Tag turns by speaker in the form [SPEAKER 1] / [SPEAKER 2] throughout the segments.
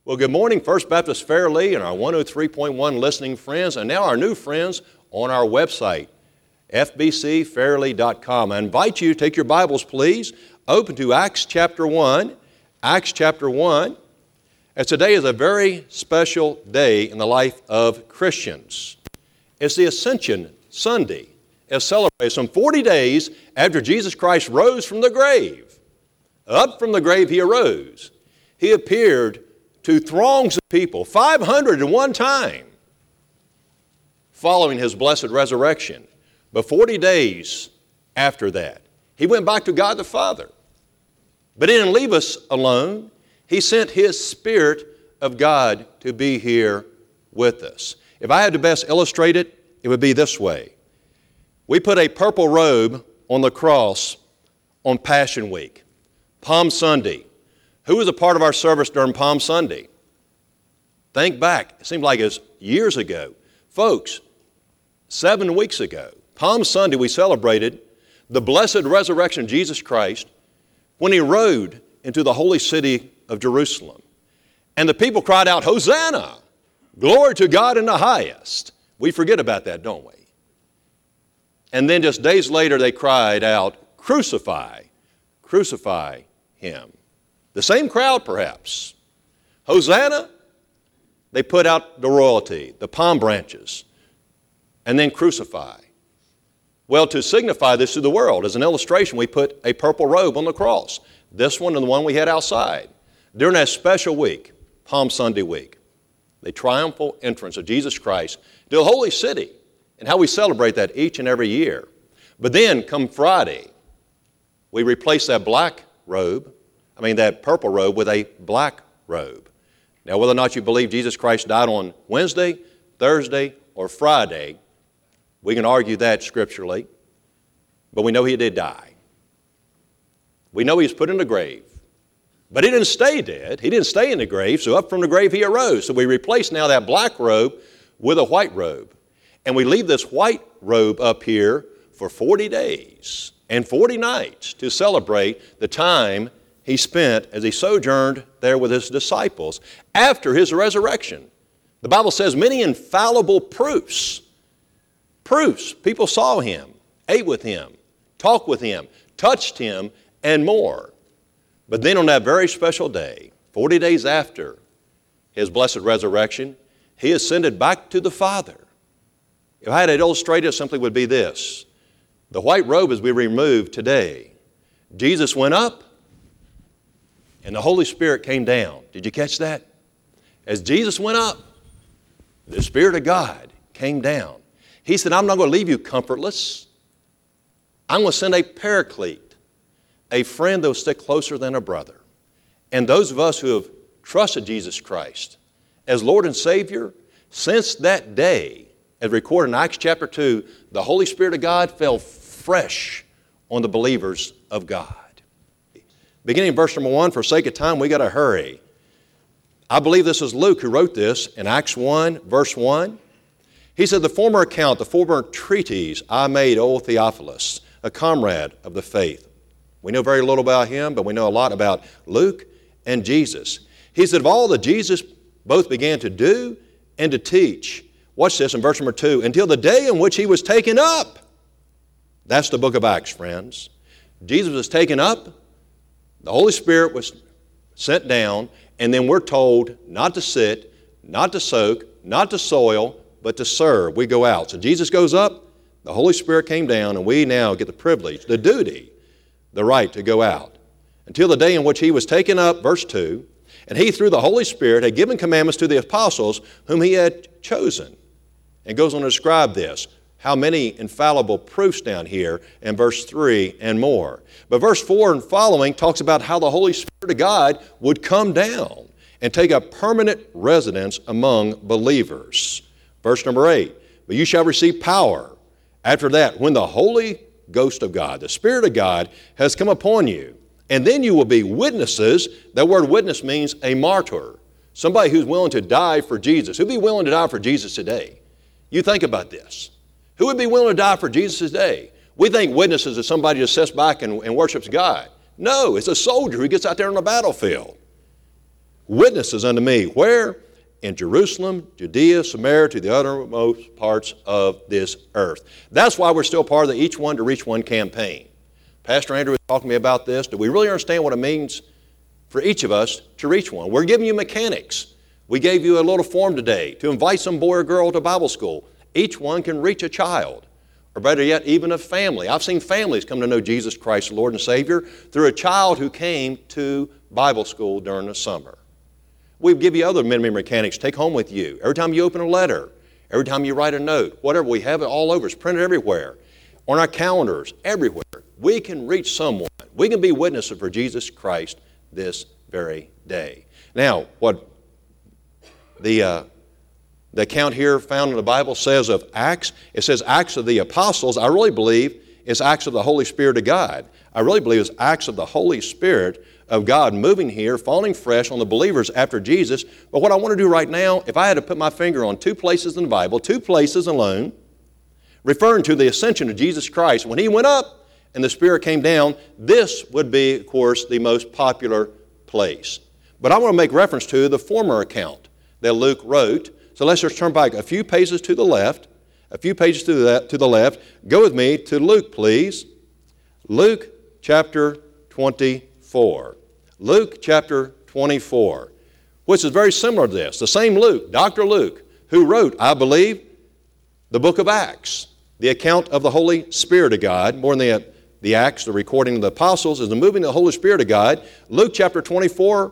[SPEAKER 1] Well, good morning, First Baptist Fairleigh and our 103.1 listening friends, and now our new friends on our website, fbcfairleigh.com. I invite you to take your Bibles, please, open to Acts chapter 1. Acts chapter 1, as today is a very special day in the life of Christians. It's the Ascension Sunday. It's celebrated some 40 days after Jesus Christ rose from the grave. Up from the grave he arose. He appeared to throngs of people, 500 at one time, following his blessed resurrection. But 40 days after that, he went back to God the Father. But he didn't leave us alone. He sent his Spirit of God to be here with us. If I had to best illustrate it, it would be this way. We put a purple robe on the cross on Passion Week, Palm Sunday. Who was a part of our service during Palm Sunday? Think back. It seemed like it was years ago. Folks, 7 weeks ago, Palm Sunday, we celebrated the blessed resurrection of Jesus Christ when he rode into the holy city of Jerusalem. And the people cried out, "Hosanna! Glory to God in the highest." We forget about that, don't we? And then just days later, they cried out, "Crucify, crucify him." The same crowd, perhaps. Hosanna, they put out the royalty, the palm branches, and then crucify. Well, to signify this to the world, as an illustration, we put a purple robe on the cross. This one and the one we had outside. During that special week, Palm Sunday week, the triumphal entrance of Jesus Christ to the holy city, and how we celebrate that each and every year. But then, come Friday, we replace that that purple robe with a black robe. Now, whether or not you believe Jesus Christ died on Wednesday, Thursday, or Friday, we can argue that scripturally, but we know he did die. We know he was put in the grave, but he didn't stay dead. He didn't stay in the grave, so up from the grave he arose. So we replace now that black robe with a white robe, and we leave this white robe up here for 40 days and 40 nights to celebrate the time he spent as he sojourned there with his disciples after his resurrection. The Bible says many infallible proofs. People saw him, ate with him, talked with him, touched him, and more. But then on that very special day, 40 days after his blessed resurrection, he ascended back to the Father. If I had it illustrated, it simply would be this. The white robe as we remove today, Jesus went up, and the Holy Spirit came down. Did you catch that? As Jesus went up, the Spirit of God came down. He said, "I'm not going to leave you comfortless. I'm going to send a paraclete, a friend that will stick closer than a brother." And those of us who have trusted Jesus Christ as Lord and Savior, since that day, as recorded in Acts chapter 2, the Holy Spirit of God fell fresh on the believers of God. Beginning in verse number 1, for sake of time, we got to hurry. I believe this is Luke who wrote this in Acts 1, verse 1. He said, "The former account, the former treatise I made, O Theophilus, a comrade of the faith." We know very little about him, but we know a lot about Luke and Jesus. He said, "Of all that Jesus both began to do and to teach." Watch this in verse number 2. "Until the day in which he was taken up." That's the book of Acts, friends. Jesus was taken up. The Holy Spirit was sent down, and then we're told not to sit, not to soak, not to soil, but to serve. We go out. So Jesus goes up, the Holy Spirit came down, and we now get the privilege, the duty, the right to go out. "Until the day in which he was taken up," verse 2, "and he through the Holy Spirit had given commandments to the apostles whom he had chosen." And goes on to describe this. How many infallible proofs down here in verse 3 and more. But verse 4 and following talks about how the Holy Spirit of God would come down and take a permanent residence among believers. Verse number 8, "But you shall receive power after that when the Holy Ghost of God, the Spirit of God, has come upon you. And then you will be witnesses." That word witness means a martyr. Somebody who's willing to die for Jesus. Who'd be willing to die for Jesus today? You think about this. Who would be willing to die for Jesus today? We think witnesses is somebody that sits back and worships God. No, it's a soldier who gets out there on the battlefield. witnesses unto me. Where? In Jerusalem, Judea, Samaria, to the uttermost parts of this earth. That's why we're still part of the Each One to Reach One campaign. Pastor Andrew was talking to me about this. Do we really understand what it means for each of us to reach one? We're giving you mechanics. We gave you a little form today to invite some boy or girl to Bible school. Each one can reach a child, or better yet, even a family. I've seen families come to know Jesus Christ, Lord and Savior, through a child who came to Bible school during the summer. We give you other memory mechanics. Take home with you. Every time you open a letter, every time you write a note, whatever, we have it all over. It's printed everywhere. On our calendars, everywhere. We can reach someone. We can be witnesses for Jesus Christ this very day. Now, what the account here found in the Bible says of Acts, it says Acts of the Apostles. I really believe it's Acts of the Holy Spirit of God. I really believe it's Acts of the Holy Spirit of God moving here, falling fresh on the believers after Jesus. But what I want to do right now, if I had to put my finger on two places in the Bible, two places alone, referring to the ascension of Jesus Christ, when He went up and the Spirit came down, this would be, of course, the most popular place. But I want to make reference to the former account that Luke wrote. So let's just turn back a few pages to the left. A few pages to the left. Go with me to Luke, please. Luke chapter 24. Luke chapter 24, which is very similar to this. The same Luke, Dr. Luke, who wrote, I believe, the book of Acts, the account of the Holy Spirit of God, more than the Acts, the recording of the apostles, is the moving of the Holy Spirit of God. Luke chapter 24,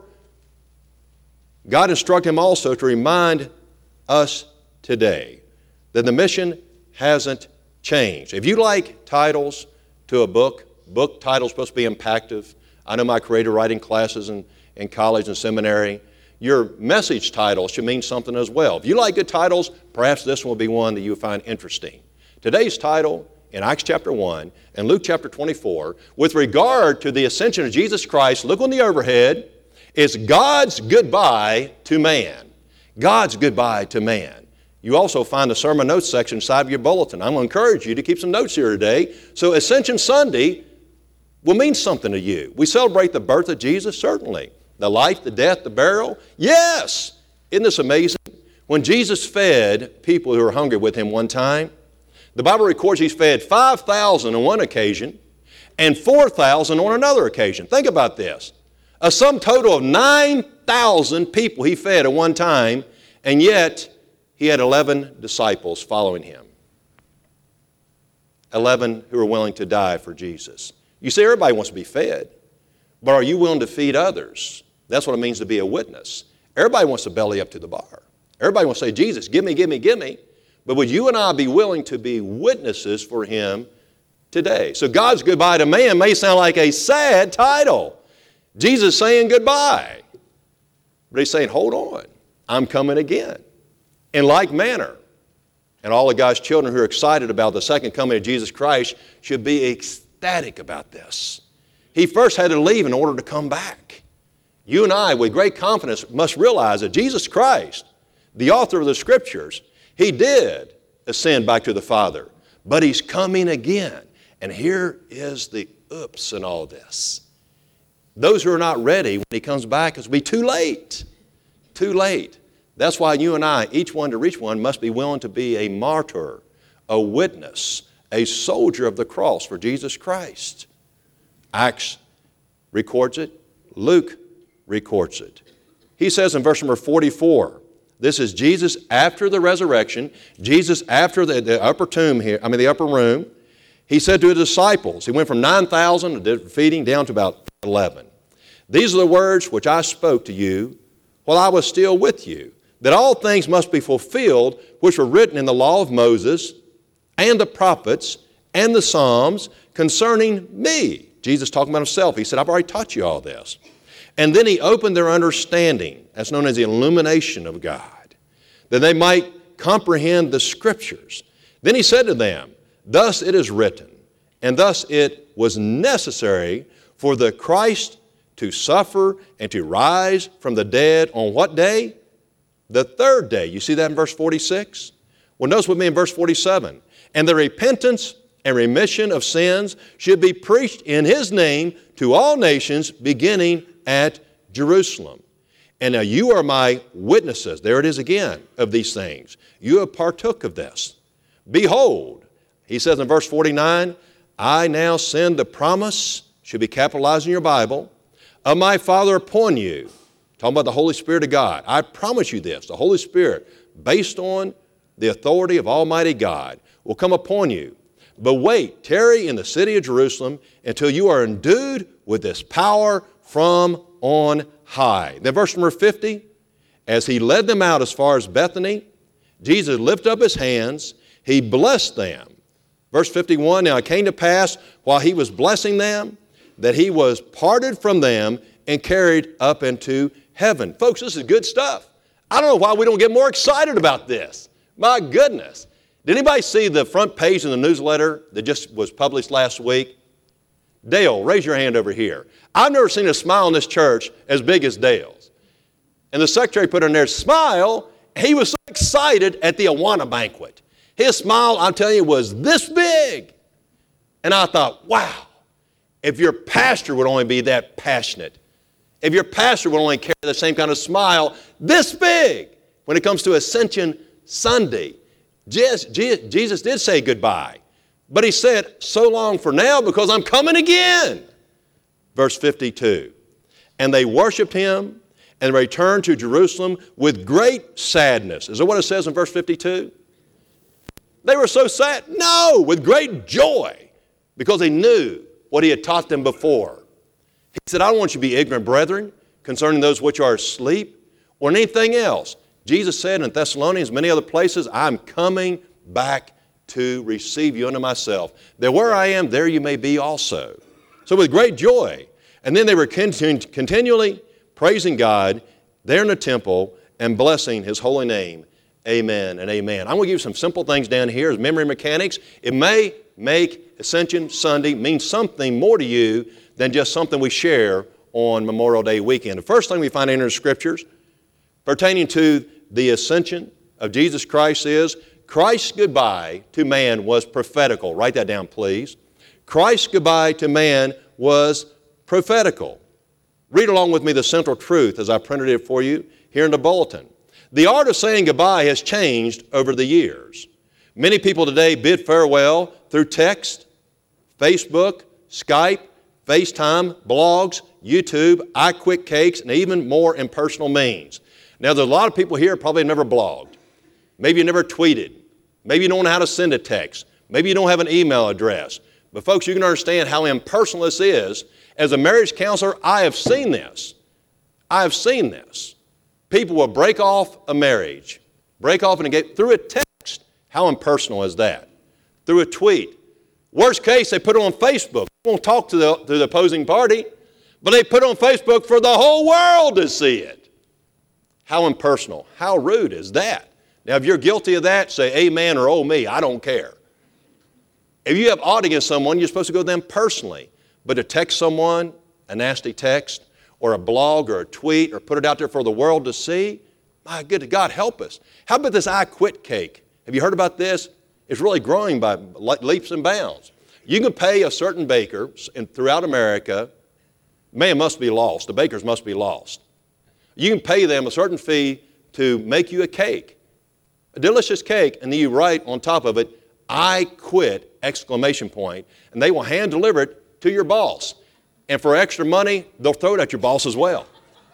[SPEAKER 1] God instructed him also to remind us today that the mission hasn't changed. If you like titles to a book titles supposed to be impactful. I know my creative writing classes in college and seminary. Your message title should mean something as well. If you like good titles, perhaps this one will be one that you'll find interesting. Today's title in Acts chapter 1 and Luke chapter 24, with regard to the ascension of Jesus Christ, look on the overhead, is God's goodbye to man. God's goodbye to man. You also find the sermon notes section inside of your bulletin. I'm going to encourage you to keep some notes here today. So Ascension Sunday will mean something to you. We celebrate the birth of Jesus, certainly. The life, the death, the burial, yes. Isn't this amazing? When Jesus fed people who were hungry with Him one time, the Bible records He's fed 5,000 on one occasion and 4,000 on another occasion. Think about this. A sum total of 9,000 people He fed at one time, and yet He had 11 disciples following Him. 11 who were willing to die for Jesus. You see, everybody wants to be fed, but are you willing to feed others? That's what it means to be a witness. Everybody wants to belly up to the bar. Everybody wants to say, Jesus, give me, give me, give me. But would you and I be willing to be witnesses for Him today? So God's goodbye to man may sound like a sad title. Jesus saying goodbye. But He's saying, hold on, I'm coming again. In like manner. And all of God's children who are excited about the second coming of Jesus Christ should be ecstatic about this. He first had to leave in order to come back. You and I, with great confidence, must realize that Jesus Christ, the author of the Scriptures, He did ascend back to the Father, but He's coming again. And here is the oops in all this. Those who are not ready when He comes back, it'll be too late. Too late. That's why you and I, each one to reach one, must be willing to be a martyr, a witness, a soldier of the cross for Jesus Christ. Acts records it. Luke records it. He says in verse number 44, this is Jesus after the resurrection, Jesus after the upper tomb here, the upper room. He said to His disciples, He went from 9,000 feeding down to about 11. These are the words which I spoke to you while I was still with you, that all things must be fulfilled which were written in the law of Moses and the prophets and the Psalms concerning me. Jesus talking about Himself. He said, I've already taught you all this. And then He opened their understanding. That's known as the illumination of God, that they might comprehend the Scriptures. Then He said to them, thus it is written, and thus it was necessary for the Christ to suffer and to rise from the dead on what day? The third day. You see that in verse 46? Well, notice with me in verse 47. And the repentance and remission of sins should be preached in His name to all nations, beginning at Jerusalem. And now you are my witnesses, there it is again, of these things. You have partook of this. Behold, he says in verse 49, I now send the promise, should be capitalized in your Bible, of my Father upon you. Talking about the Holy Spirit of God. I promise you this, the Holy Spirit, based on the authority of Almighty God, will come upon you. But wait, tarry in the city of Jerusalem until you are endued with this power from on high. Then verse number 50, as he led them out as far as Bethany, Jesus lifted up his hands, he blessed them. Verse 51, now it came to pass while he was blessing them that he was parted from them and carried up into heaven. Folks, this is good stuff. I don't know why we don't get more excited about this. My goodness. Did anybody see the front page in the newsletter that just was published last week? Dale, raise your hand over here. I've never seen a smile in this church as big as Dale's. And the secretary put in there, smile. He was so excited at the Awana banquet. His smile, I'm telling you, was this big. And I thought, wow, if your pastor would only be that passionate, if your pastor would only carry the same kind of smile this big when it comes to Ascension Sunday. Jesus did say goodbye, but he said, so long for now because I'm coming again. Verse 52, and they worshiped him and returned to Jerusalem with great sadness. Is that what it says in verse 52? They were so sad? No, with great joy because they knew what he had taught them before. He said, I don't want you to be ignorant, brethren, concerning those which are asleep or anything else. Jesus said in Thessalonians, many other places, I'm coming back to receive you unto myself. That where I am, there you may be also. So with great joy. And then they were continually praising God there in the temple and blessing his holy name. Amen and amen. I'm going to give you some simple things down here as memory mechanics. It may make Ascension Sunday mean something more to you than just something we share on Memorial Day weekend. The first thing we find in the Scriptures pertaining to the ascension of Jesus Christ is Christ's goodbye to man was prophetical. Write that down, please. Christ's goodbye to man was prophetical. Read along with me the central truth as I printed it for you here in the bulletin. The art of saying goodbye has changed over the years. Many people today bid farewell through text, Facebook, Skype, FaceTime, blogs, YouTube, iQuick cakes, and even more impersonal means. Now, there's a lot of people here probably never blogged. Maybe you never tweeted. Maybe you don't know how to send a text. Maybe you don't have an email address. But folks, you can understand how impersonal this is. As a marriage counselor, I have seen this. I have seen this. People will break off a marriage, break off an engagement through a text. How impersonal is that? Through a tweet. Worst case, they put it on Facebook. They won't talk to the opposing party, but they put it on Facebook for the whole world to see it. How impersonal, how rude is that? Now, if you're guilty of that, say amen or oh me, I don't care. If you have ought against someone, you're supposed to go to them personally. But to text someone, a nasty text, or a blog, or a tweet, or put it out there for the world to see, my goodness, God help us. How about this I Quit cake? Have you heard about this? It's really growing by leaps and bounds. You can pay a certain baker throughout America, man must be lost, the bakers must be lost. You can pay them a certain fee to make you a cake, a delicious cake, and then you write on top of it, I quit, exclamation point, and they will hand deliver it to your boss. And for extra money, they'll throw it at your boss as well.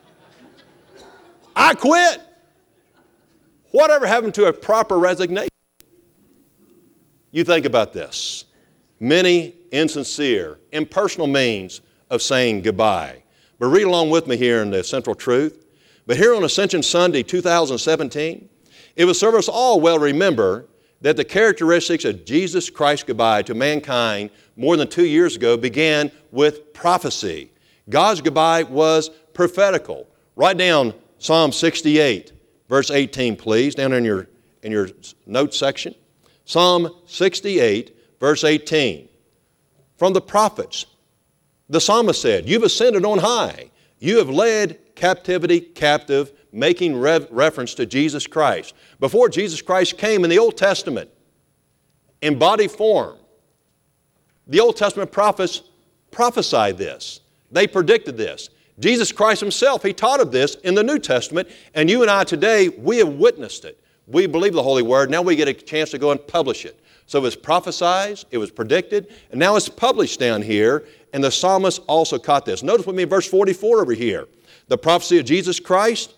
[SPEAKER 1] I quit. Whatever happened to a proper resignation? You think about this. Many insincere, impersonal means of saying goodbye. But read along with me here in the central truth. But here on Ascension Sunday 2017, it will serve us all well remember that the characteristics of Jesus Christ's goodbye to mankind more than 2 years ago began with prophecy. God's goodbye was prophetical. Write down Psalm 68, verse 18, please, down in your notes section. Psalm 68, verse 18. From the prophets, the psalmist said, you've ascended on high. You have led captivity captive, making reference to Jesus Christ. Before Jesus Christ came in the Old Testament, in body form, the Old Testament prophets prophesied this. They predicted this. Jesus Christ himself, he taught of this in the New Testament, and you and I today, we have witnessed it. We believe the Holy Word. Now we get a chance to go and publish it. So it was prophesied, it was predicted, and now it's published down here, and the psalmist also caught this. Notice with me verse 44 over here. The prophecy of Jesus Christ,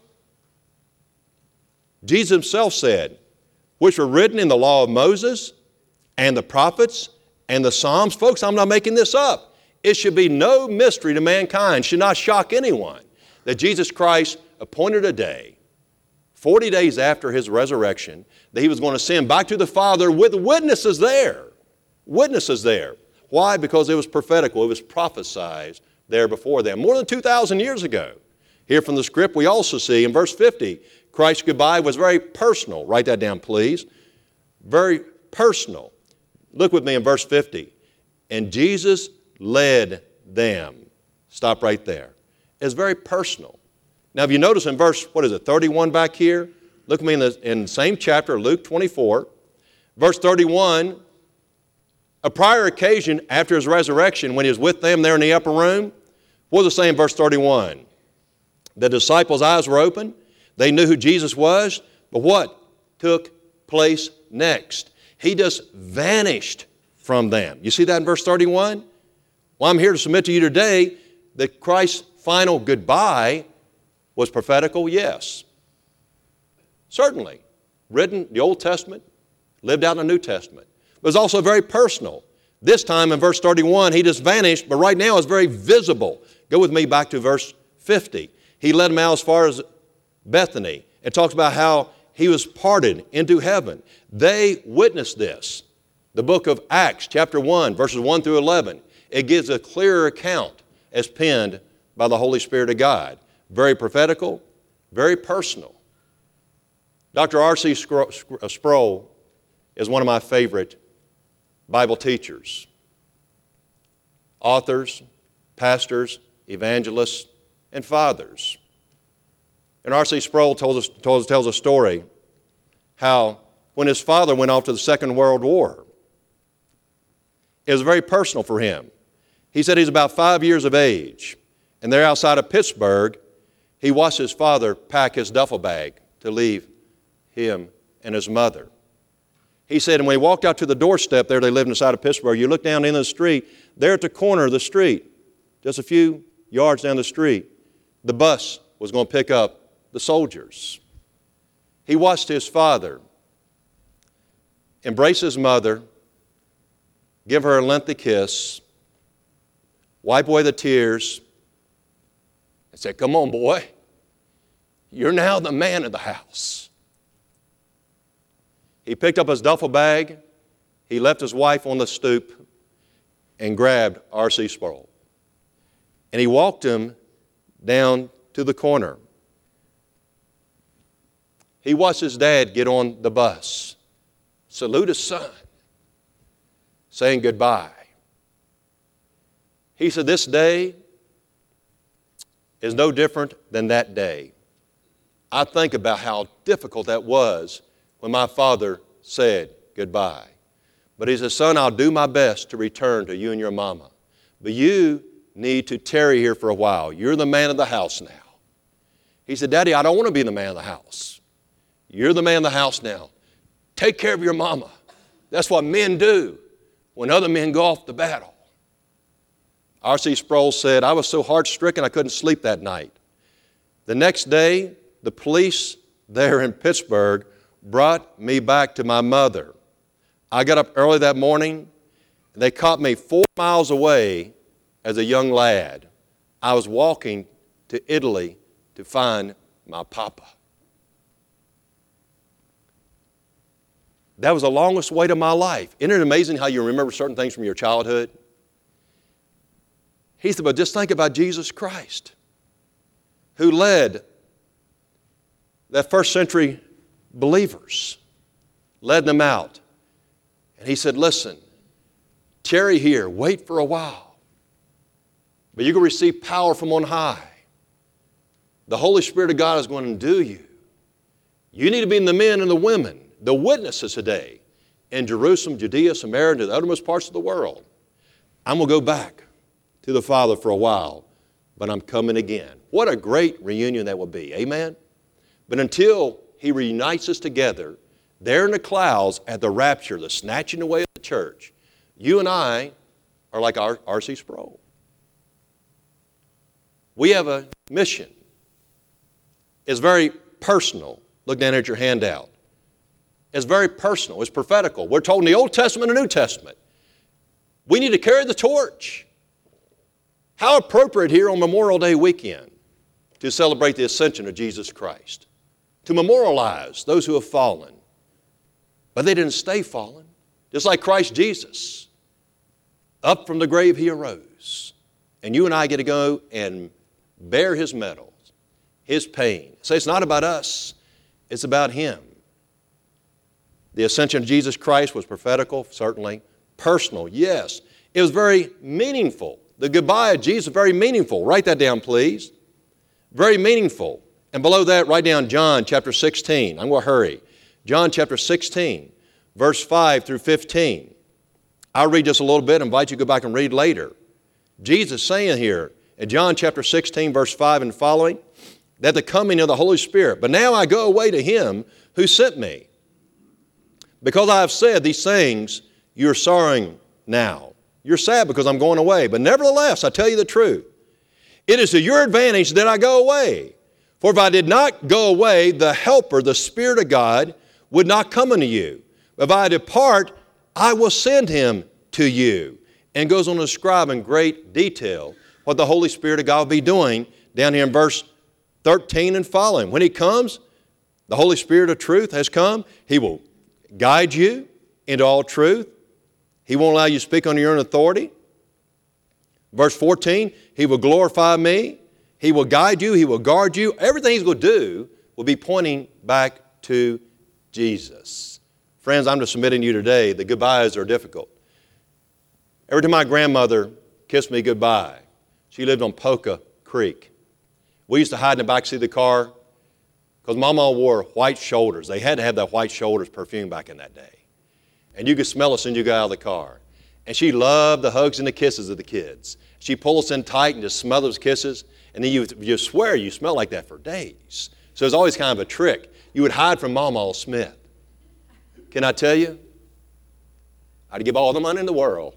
[SPEAKER 1] Jesus himself said, which were written in the law of Moses and the prophets and the Psalms. Folks, I'm not making this up. It should be no mystery to mankind, should not shock anyone, that Jesus Christ appointed a day, 40 days after his resurrection, that he was going to send back to the Father with witnesses there. Witnesses there. Why? Because it was prophetical. It was prophesied there before them, more than 2,000 years ago. Here from the script, we also see in verse 50, Christ's goodbye was very personal. Write that down, please. Very personal. Look with me in verse 50. And Jesus led them. Stop right there. It's very personal. Now, if you notice in verse, 31 back here? Look at me in the same chapter, Luke 24. Verse 31, a prior occasion after his resurrection, when he was with them there in the upper room, what does it say in verse 31? The disciples' eyes were open. They knew who Jesus was. But what took place next? He just vanished from them. You see that in verse 31? Well, I'm here to submit to you today that Christ's final goodbye was prophetical, yes. Certainly. Written the Old Testament, lived out in the New Testament. But it's also very personal. This time in verse 31, he just vanished, but right now it's very visible. Go with me back to verse 50. He led them out as far as Bethany. It talks about how he was parted into heaven. They witnessed this. The book of Acts, chapter 1, verses 1 through 11. It gives a clearer account as penned by the Holy Spirit of God. Very prophetical, very personal. Dr. R.C. Sproul is one of my favorite Bible teachers. Authors, pastors, evangelists, and fathers. And R.C. Sproul tells a story how when his father went off to the Second World War, it was very personal for him. He said he's about 5 years of age, and there outside of Pittsburgh, he watched his father pack his duffel bag to leave him and his mother. He said, and when he walked out to the doorstep there, they lived inside of Pittsburgh, you look down into the street, there at the corner of the street, just a few yards down the street, the bus was going to pick up the soldiers. He watched his father embrace his mother, give her a lengthy kiss, wipe away the tears, and say, come on, boy, you're now the man of the house. He picked up his duffel bag, he left his wife on the stoop, and grabbed R.C. Sproul. And he walked him down to the corner. He watched his dad get on the bus, salute his son, saying goodbye. He said, this day is no different than that day. I think about how difficult that was when my father said goodbye. But he said, son, I'll do my best to return to you and your mama. But you need to tarry here for a while. You're the man of the house now. He said, Daddy, I don't want to be the man of the house. You're the man of the house now. Take care of your mama. That's what men do when other men go off to battle. R.C. Sproul said, I was so heart-stricken I couldn't sleep that night. The next day, the police there in Pittsburgh brought me back to my mother. I got up early that morning, and they caught me 4 miles away as a young lad. I was walking to Italy to find my papa. That was the longest wait of my life. Isn't it amazing how you remember certain things from your childhood? He said, but just think about Jesus Christ, who led that first century believers, led them out. And he said, listen, tarry here, wait for a while, but you're going to receive power from on high. The Holy Spirit of God is going to endue you. You need to be the men and the women, the witnesses today in Jerusalem, Judea, Samaria, and to the uttermost parts of the world. I'm going to go back to the Father for a while, but I'm coming again. What a great reunion that will be. Amen? But until He reunites us together, there in the clouds at the rapture, the snatching away of the church, you and I are like R.C. Sproul. We have a mission. It's very personal. Look down at your handout. It's very personal. It's prophetical. We're told in the Old Testament and New Testament. We need to carry the torch. How appropriate here on Memorial Day weekend to celebrate the ascension of Jesus Christ, to memorialize those who have fallen. But they didn't stay fallen. Just like Christ Jesus, up from the grave He arose. And you and I get to go and bear His medals, His pain. So it's not about us, it's about Him. The ascension of Jesus Christ was prophetical, certainly. Personal, yes. It was very meaningful. The goodbye of Jesus was very meaningful. Write that down, please. Very meaningful. And below that, write down John chapter 16. I'm going to hurry. John chapter 16, verse 5 through 15. I'll read just a little bit and invite you to go back and read later. Jesus saying here in John chapter 16, verse 5 and following, that the coming of the Holy Spirit. But now I go away to Him who sent me. Because I have said these things, you're sorrowing now. You're sad because I'm going away. But nevertheless, I tell you the truth. It is to your advantage that I go away. For if I did not go away, the Helper, the Spirit of God, would not come unto you. If I depart, I will send Him to you. And goes on to describe in great detail what the Holy Spirit of God will be doing down here in verse 13 and following. When He comes, the Holy Spirit of truth has come. He will guide you into all truth. He won't allow you to speak under your own authority. Verse 14, He will glorify me. He will guide you. He will guard you. Everything He's going to do will be pointing back to Jesus. Friends, I'm just submitting to you today, the goodbyes are difficult. Every time my grandmother kissed me goodbye, she lived on Polka Creek. We used to hide in the backseat of the car because Mama wore white shoulders. They had to have that white shoulders perfume back in that day. And you could smell it as soon as you got out of the car. And she loved the hugs and the kisses of the kids. She'd pull us in tight and just smell those kisses. And then you swear you smell like that for days. So it was always kind of a trick. You would hide from Mama Smith. Can I tell you? I'd give all the money in the world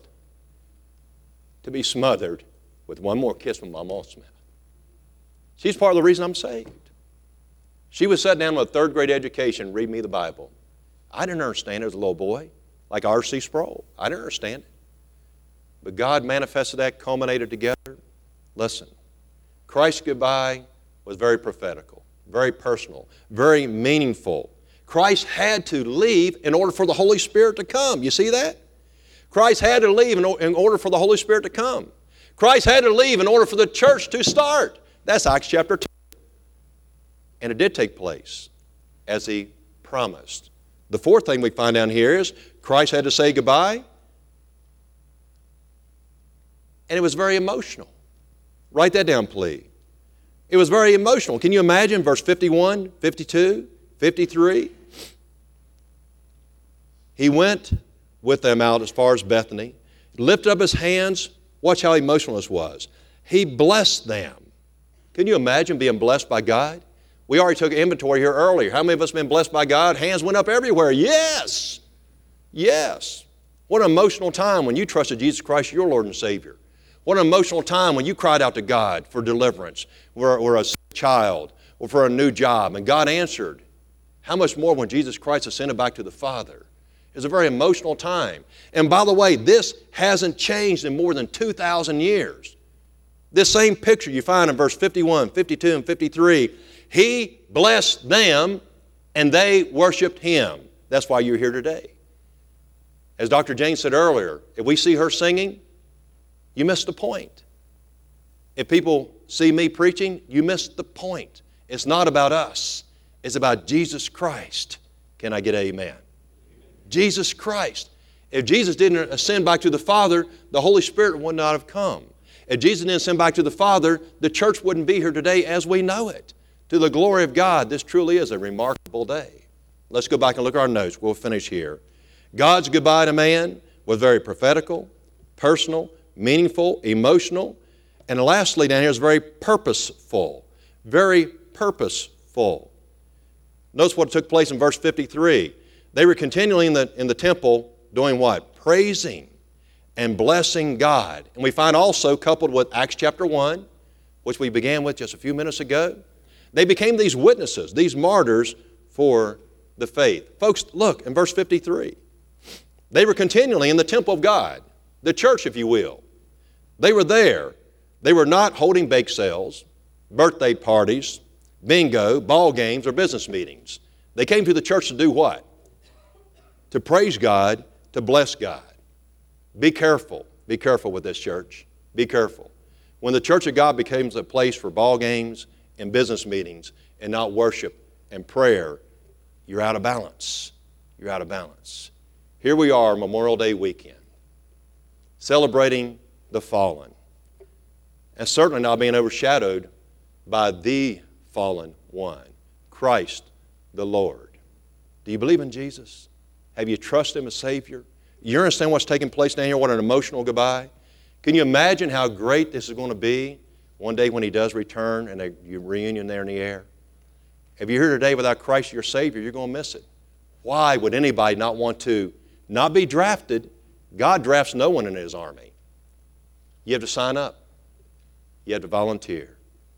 [SPEAKER 1] to be smothered with one more kiss from Mama Smith. She's part of the reason I'm saved. She was sitting down with a third grade education, read me the Bible. I didn't understand it as a little boy, like R.C. Sproul. I didn't understand it. But God manifested that, culminated together. Listen, Christ's goodbye was very prophetical, very personal, very meaningful. Christ had to leave in order for the Holy Spirit to come. You see that? Christ had to leave in order for the Holy Spirit to come. Christ had to leave in order for the church to start. That's Acts chapter 2. And it did take place as He promised. The fourth thing we find down here is Christ had to say goodbye. And it was very emotional. Write that down, please. It was very emotional. Can you imagine verse 51, 52, 53? He went with them out as far as Bethany, lifted up His hands. Watch how emotional this was. He blessed them. Can you imagine being blessed by God? We already took inventory here earlier. How many of us have been blessed by God? Hands went up everywhere. Yes. Yes. What an emotional time when you trusted Jesus Christ, your Lord and Savior. What an emotional time when you cried out to God for deliverance, or a child, or for a new job, and God answered. How much more when Jesus Christ ascended back to the Father? It's a very emotional time. And by the way, this hasn't changed in more than 2,000 years. This same picture you find in verse 51, 52, and 53. He blessed them, and they worshiped Him. That's why you're here today. As Dr. Jane said earlier, if we see her singing, you missed the point. If people see me preaching, you missed the point. It's not about us. It's about Jesus Christ. Can I get an amen? Jesus Christ. If Jesus didn't ascend back to the Father, the Holy Spirit would not have come. If Jesus didn't ascend back to the Father, the church wouldn't be here today as we know it. To the glory of God, this truly is a remarkable day. Let's go back and look at our notes. We'll finish here. God's goodbye to man was very prophetical, personal, meaningful, emotional, And lastly, down here is very purposeful. Very purposeful. Notice what took place in verse 53. They were continually in the temple doing what? Praising and blessing God. And we find also, coupled with Acts chapter 1, which we began with just a few minutes ago, they became these witnesses, these martyrs for the faith. Folks, look in verse 53. They were continually in the temple of God, the church, if you will. They were there. They were not holding bake sales, birthday parties, bingo, ball games, or business meetings. They came to the church to do what? To praise God, to bless God. Be careful. Be careful with this church. Be careful. When the church of God becomes a place for ball games and business meetings and not worship and prayer, you're out of balance. You're out of balance. Here we are, Memorial Day weekend, celebrating the fallen, and certainly not being overshadowed by the fallen one, Christ the Lord. Do you believe in Jesus? Have you trusted Him as Savior? You understand what's taking place down here? What an emotional goodbye. Can you imagine how great this is going to be one day when He does return and a reunion there in the air? If you're here today without Christ your Savior, you're going to miss it. Why would anybody not want to not be drafted? God drafts no one in His army. You have to sign up. You have to volunteer.